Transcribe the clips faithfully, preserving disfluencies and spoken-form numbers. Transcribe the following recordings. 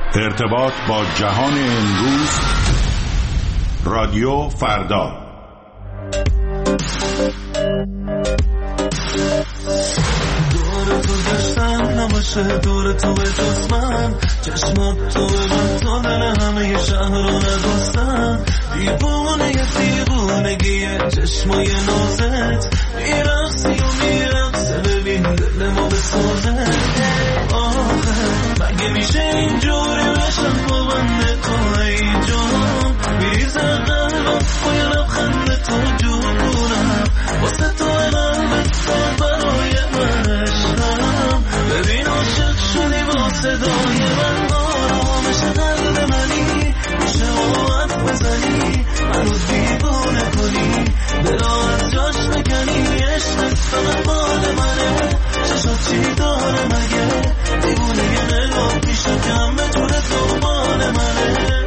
ارتباط با جهان امروز، رادیو فردا. دور تو داشتم نباشه دور تو به جز من، چشمات تو به من تا دل همه شهر رو ندوستم. دیوونه یه دیوونگیه چشمای نازت، میرقصی و میرقصه ببین دل ما بسازه. آخه مگه میشه اینجوری بشم با بنده تو ای جان، میریزه قلبم با یه لبخند تو جونم، واسه تو قلبت ساد برای من عشقم. ببین عاشق شدی با صدای من، آرامش قلب منی، میشه باید بزنی منو دیوونه کنی، دلا از جاش بکنی. عشقت فقط مال منه، چشات چی داره مگه، دیوونه یه نگاه میشه که همه جور تو مال منه.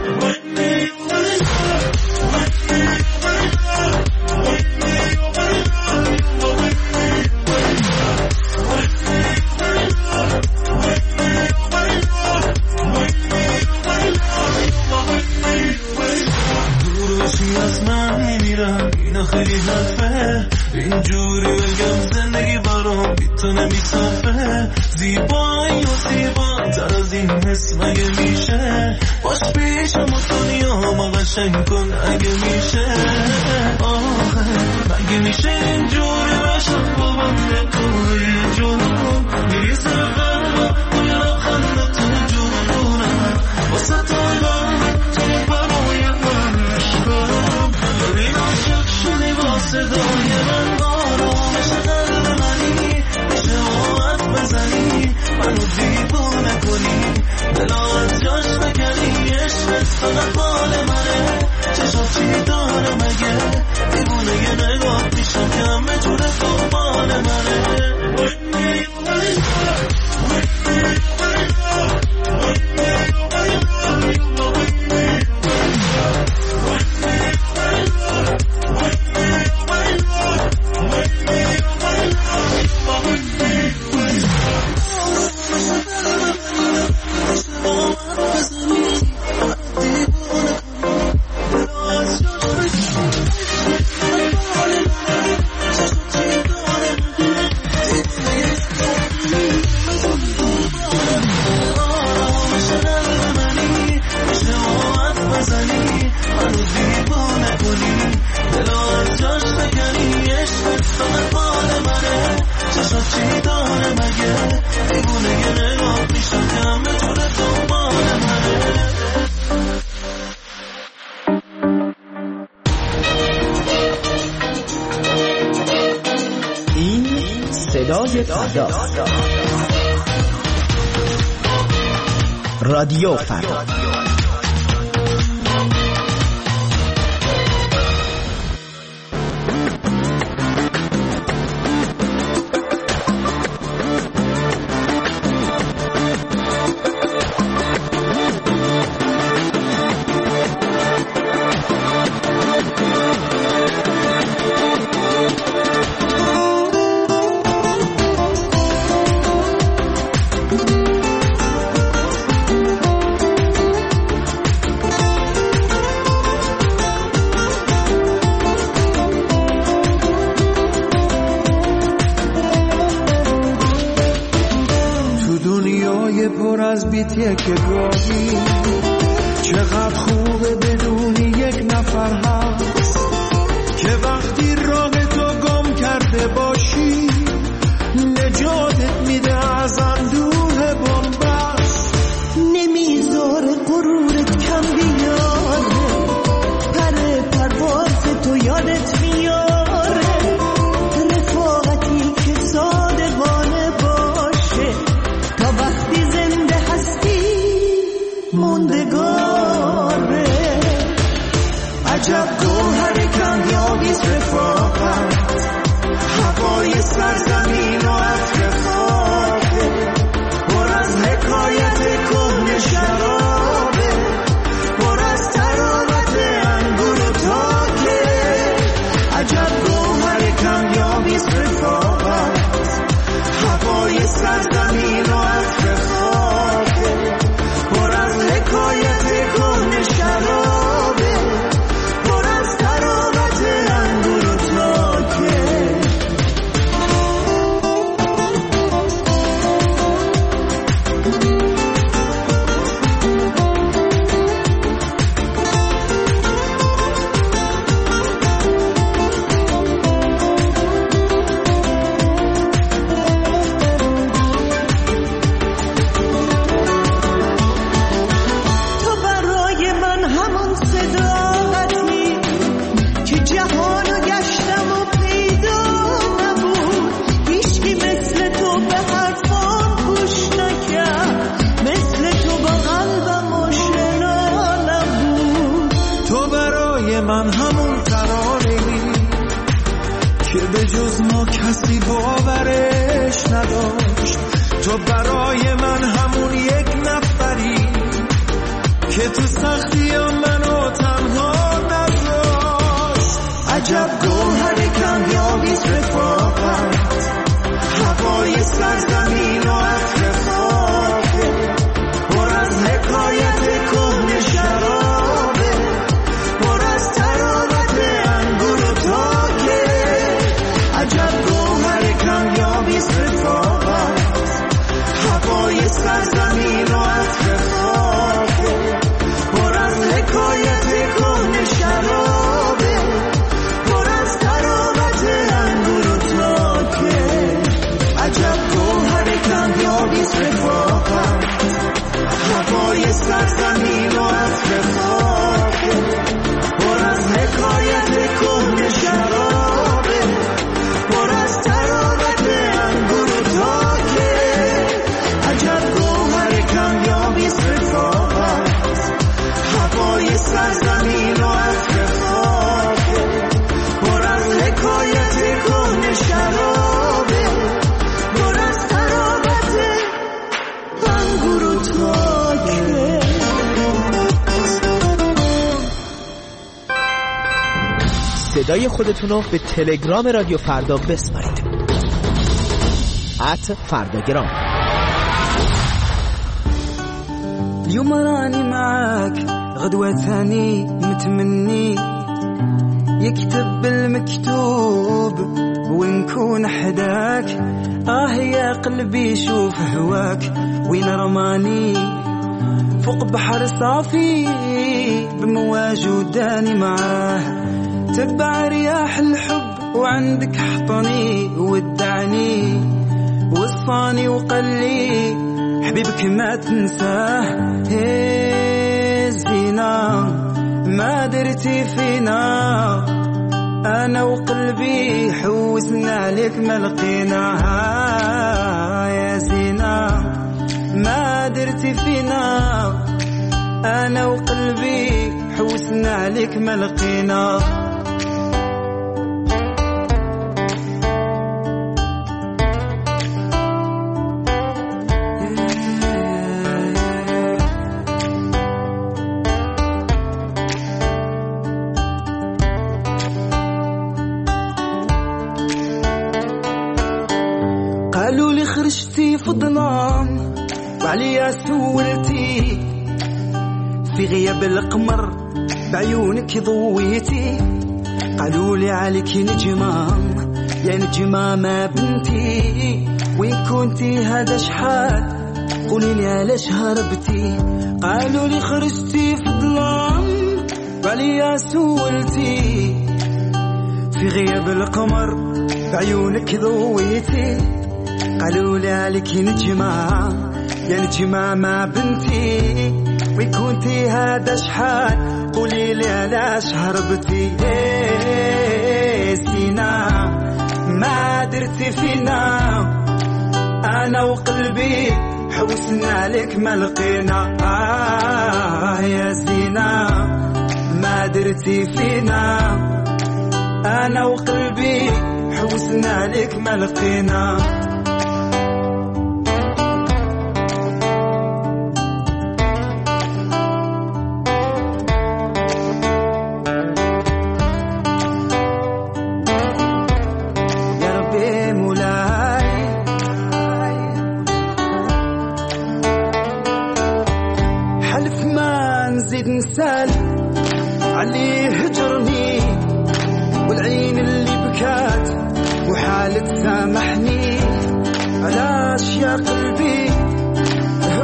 از من میمیرم اینا خیلی حرفه، اینجوری بگم زندگی برام بی تو نمیصافه. زیبایی و زیبا تر از این حس مگه میشه، باش پیشم و دنیا ما قشنگ کن اگه میشه. آخه مگه میشه اینجوری بشم با بنده توی جنون، میریزه قلبم با یه لبخند تو جونم، واسه تو قلبم تو برای من عشقم. ببین عاشق شدی با صدای من، آرامش قلب منی، میشه باید بزنی منو دیوونه کنی، دلا از جاش بکنی. عشقت فقط مال منه، چشات چی داره مگه، دیوونه یه نگاه میشم که همه جور تو مال منه. رادیو فردا. بیتیه که گاهی چقدر خوبه بدونی یک نفر هست که وقتی راه تو گم کرده باشی نجاتت میده از اندوه بنبست، نمیذاره غرورت کم بیاره، پر پرواز تو یادت میاره، رفاقتی که صادقانه باشه تا وقتی زنده موندگاره. عجب گوهر کمیابیست رفاقت، هوای سرزمین و عطر خاکه، پر از حکایت کهنه شرابه، پر از تراوت انگور و تاکه. عجب گوهر کمیابیست رفاقت، هوای سرزمین و عطر خاکه، پر از تو برای من همون یک نفری که تو سختی منو تنها نذاشت. عجب گوهر کمیابیست رفاقت، هوای سرزمین و عطر خاکه، پر از حکایت کهنه شرابه، پر از تراوت انگور و تاکه. عجب گوهر کمیابیست رفاقت، هوای سرزمین و عطر خاکه، پر از حکایت کهنه شرابه، پر از تراوت انگور و تاکه. عجب گوهر کمیابیست رفاقت، هوای سرزمین و عطر خاکه، پر از حکایت کهنه شرابه، پر از تراوت انگور و تاکه. عجب گوهر کمیابیست رفاقت، هوای سرزمین و عطر خاکه، پر از حکایت کهنه شرابه، پر از تراوت انگور و تاکه. صدای خودتون رو به تلگرام رادیو فردا بسپارید. ات فرداگرام. اليوم راني معاك غدوة ثاني متمني يكتب المكتوب ونكون حداك. آه يا قلبي شوف هواك وين رماني، فوق بحر صافي بمواج وداني معاه. تبع رياح الحب وعندك حطني ودعني، وصاني وقلي حبيبك ما تنساه. هي زينة ما درتي فينا، أنا وقلبي حوسنا عليك ما لقيناها. يا زينة ما درتي فينا، أنا وقلبي حوسنا عليك ما لقينا. قالوا لي خرجتي في الظلام وعليا سولتي، في غياب القمر بعيونك ضويتي. قالوا لي عليك نجمة يا نجمة ما بنتي، وين كنتي هذا شحال قولي لي علاش هربتي. قالوا لي خرجتي في الظلام وعليا سولتي، في غياب القمر بعيونك ضويتي. قالوا لي عليك نجمة يا نجمة ما بنتي، وين كنتي هذا شحال قولي لي علاش هربتي. سينا ما درتي فينا، أنا وقلبي حوسنا عليك ما لقينا. آه يا زينة ما درتي فينا، أنا وقلبي حوسنا عليك ما لقينا. علي هجرني والعين اللي بكات وحالة سامحني. علاش يا قلبي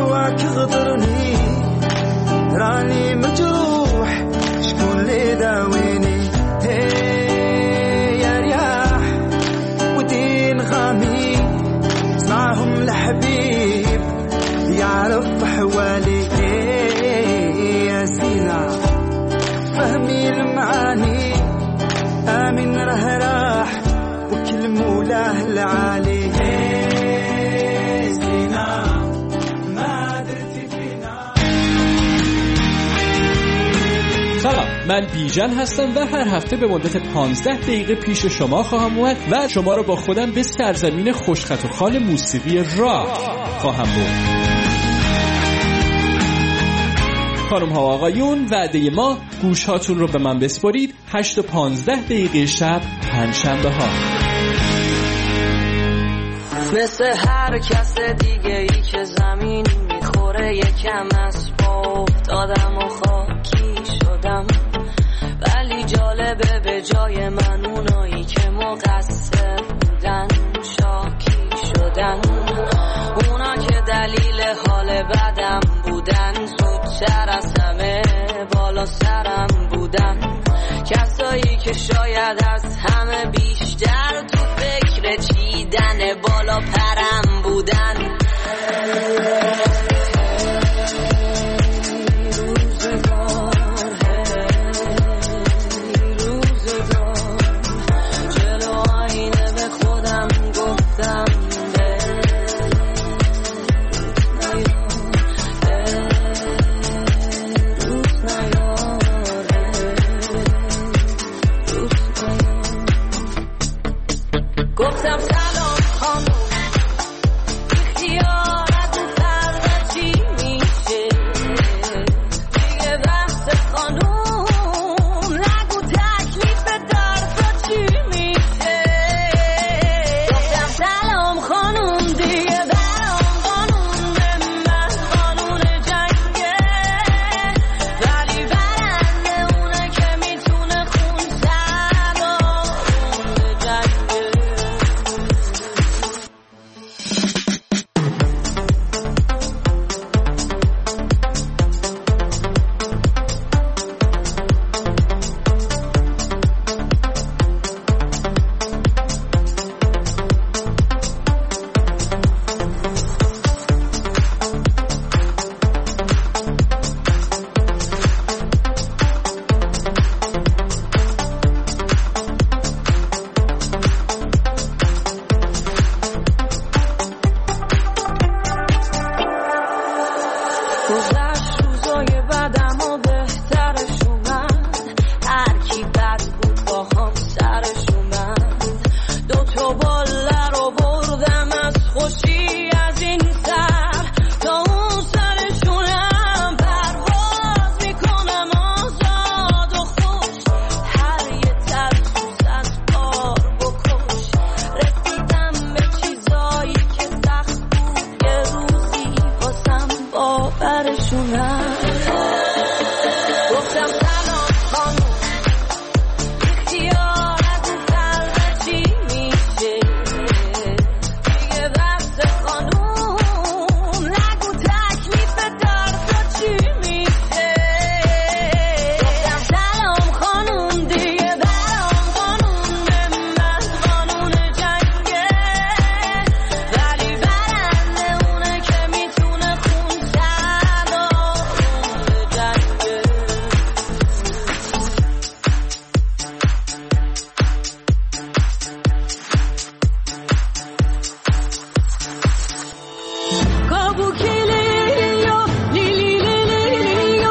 والي يا زينة فهمي المعاني آمن راه راح وكل مولاه العالي يا زينة ما درتي فينا. سلام، من بیژن هستم و هر هفته به مدت پانزده دقیقه پیش شما خواهم اومد و شما رو با خودم به سرزمین خوشخط و خال موسیقی راک خواهم برد. خانم ها و آقایون، وعده ما گوش هاتون رو به من بسپارید. هشت و پانزده دقیقه شب پنجشنبه ها. مثل هر کس دیگه ای که زمین میخوره یکم از پا افتادم و خاکی شدم، ولی جالبه به جای من اونایی که مقصر بودن شاکی شدن. اونا که دلیل حال بدم بودن زودتر از همه بالا سرم بودن. کسایی که شاید از همه بیشتر تو فکر چیدن بالا پرم بودن. گفتم سلام خانم اختیارت و فرد چی میشه دیگه بحث خانم نگو تکلیف درد چی میشه. گفتم سلام خانم دیگه برام قانون من قانون جنگه، ولی برنده اونه که میتونه خون سلام جنگه. گذشت روزای بدم و بهترش اومد، هر کی بد بود با هم سرش اومد. دوتا باله رو بردم از خوشی از این سر تا اون سرشونم پرواز میکنم آزاد و خوش. هر یه ترسوز از بار بکش، رسیدم به چیزایی که سخت بود یه روزی واسم باورشونم. گفتم سلام خانم اختیارت و فرد چی میشه دیگه بحث خانم نگو تکلیف درد چی میشه. گفتم سلام خانم دیگه برام قانون من قانون جنگه، ولی برنده اونه که میتونه خون سلام جنگه. کابوکیلیو لیلی لیلیو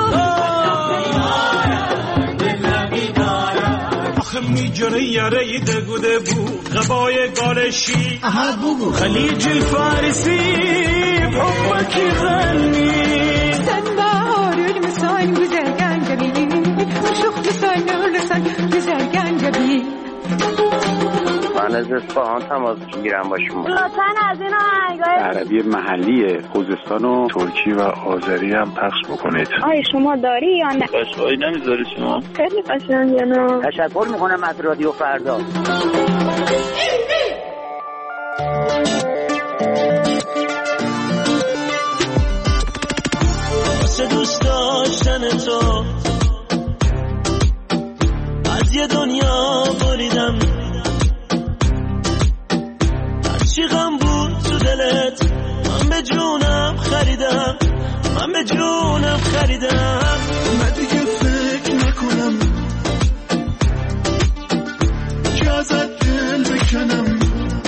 آخه میجره یره دگوده بود غبای گالشی خلیج الفارسی بحبك غني سنبار مساين بزرگان جبيني وشوخ مساين ورسان بزرگان جبيني. من از اصفهان تماس میگیرم با شما. لطفاً از این آهنگای عربی محلی خوزستان و ترکی و آذری هم پخش بکنید. آیا شما داری یا نه؟ باشهایی نمیذاری شما؟ خیلی قشنگه نه؟ تشکر میکنم از رادیو فردا. واسه دوست داشتن تو از یه دنیا بریدم، هرچی غم بود تو دلت من به جونم خریدم، من به جونم خریدم. من دیگه فکر نکنم که ازت دل بکنم،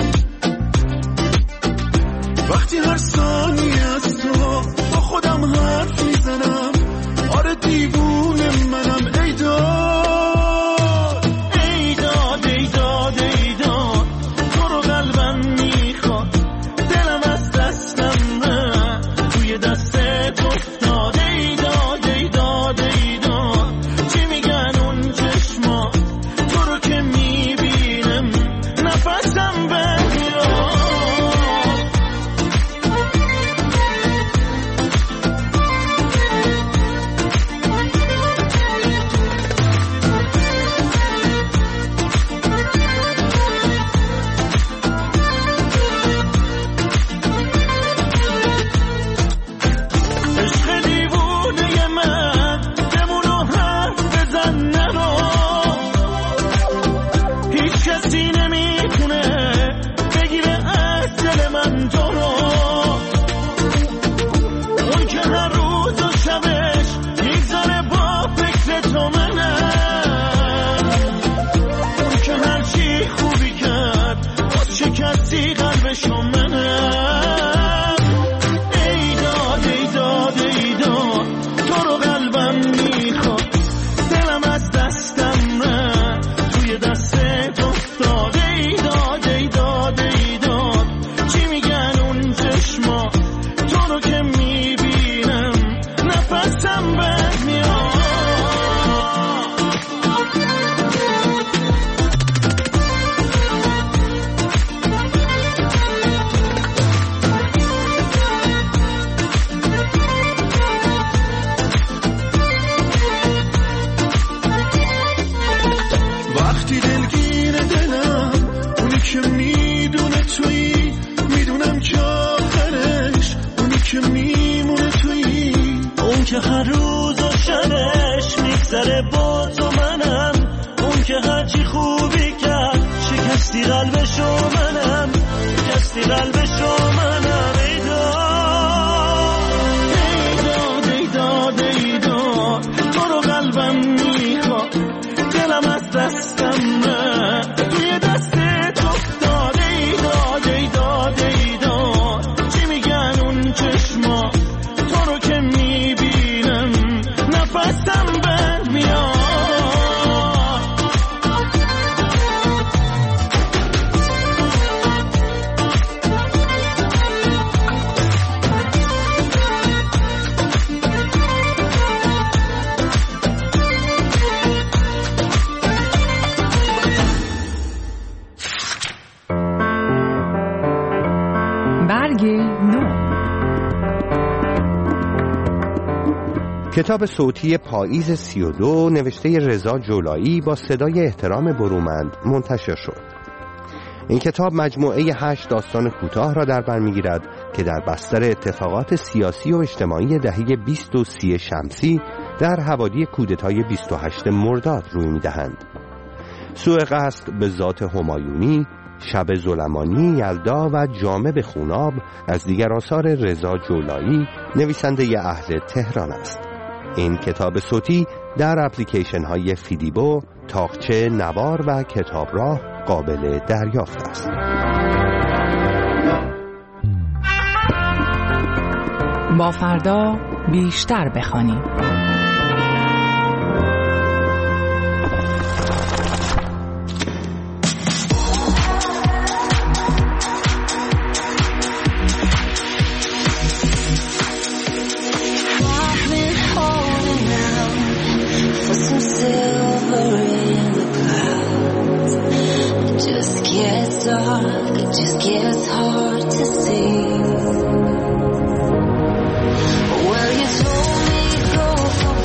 وقتی هر ثانیه از تو با خودم حرف میزنم. آره دیوونه منم. ای داد ای داد ای داد ای داد تو رو قلبم میخواد، دلم از دستم نه توی دستت افتاد. ای داد ای داد ای داد چی میگن اون چشما، تو رو که میبینم نفسم بمیاد. کتاب صوتی پاییز سی و دو نوشته رضا جولایی با صدای احترام برومند منتشر شد. این کتاب مجموعه هشت داستان کوتاه را در بر می‌گیرد که در بستر اتفاقات سیاسی و اجتماعی دهه بیست و سی شمسی در حوالی کودتای بیست و هشتم مرداد روی می‌دهند. سوء قصد به ذات همایونی، شب ظلمانی یلدا و جامه به خوناب از دیگر آثار رضا جولایی نویسنده اهل تهران است. این کتاب صوتی در اپلیکیشن های فیدیبو، تاقچه، نوار و کتابراه قابل دریافت است. با فردا بیشتر بخوانیم. It just gets hard to see. Well, you told me go for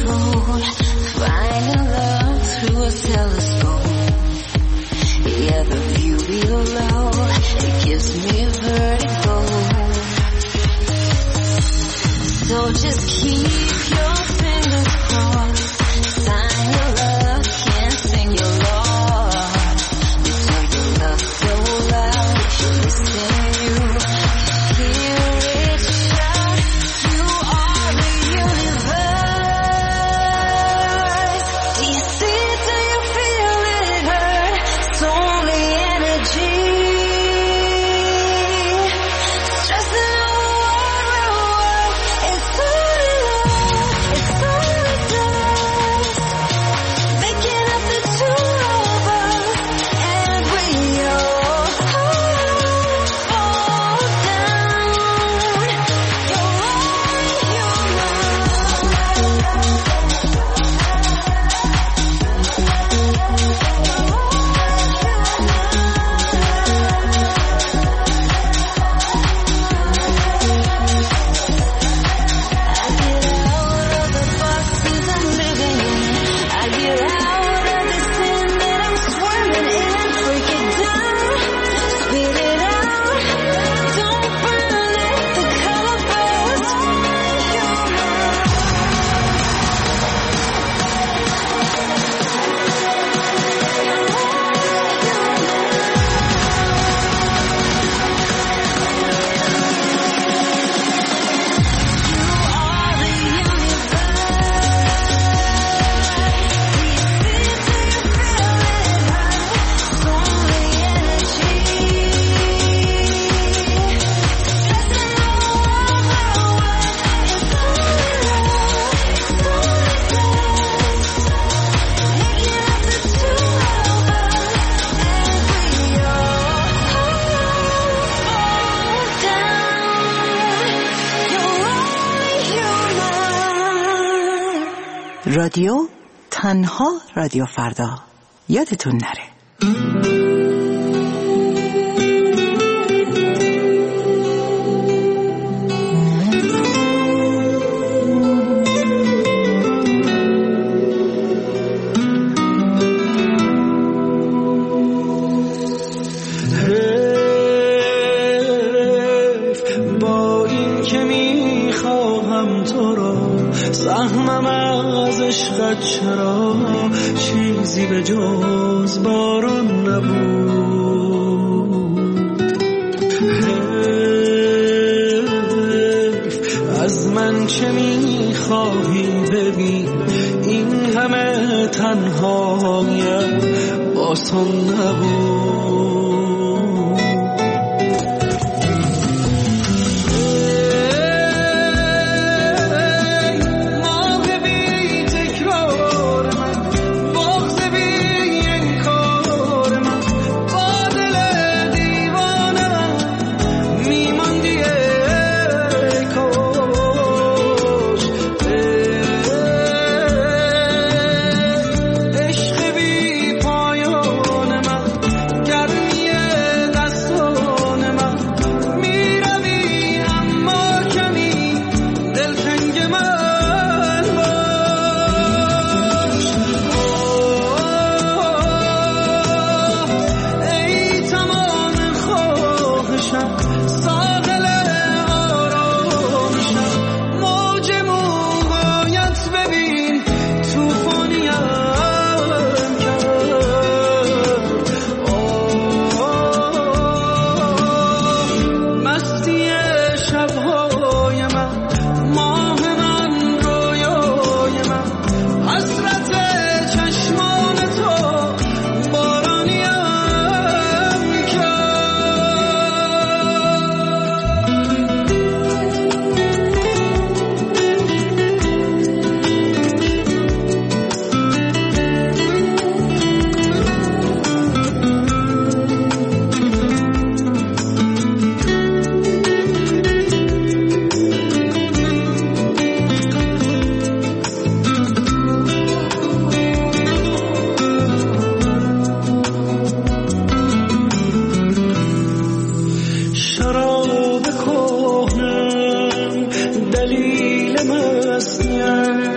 control, finding love through a telescope. Yeah, the view below, it gives me vertigo. So just keep your fingers crossed. Sign your love, can't sing your loss. You know your love so loud, if you listen, you hear it shout. You are the universe. Do you see it? Do you feel it hurt? It's only energy. Stressing over what it's only love. It's only dust. Making up the two of us, and we all fall down. You're I get out of the sin that I'm swimming in. Break it down, spit it out. Don't burn it, the color burns. رادیو تنها رادیو فردا، یادتون نره. با این که میخواهم تو را، سهمم از عشقت چرا چیزی به جز باران نبود. حیف از من چه میخواهی ببین، این همه تنهایم آسان نبود. دلیل مسیم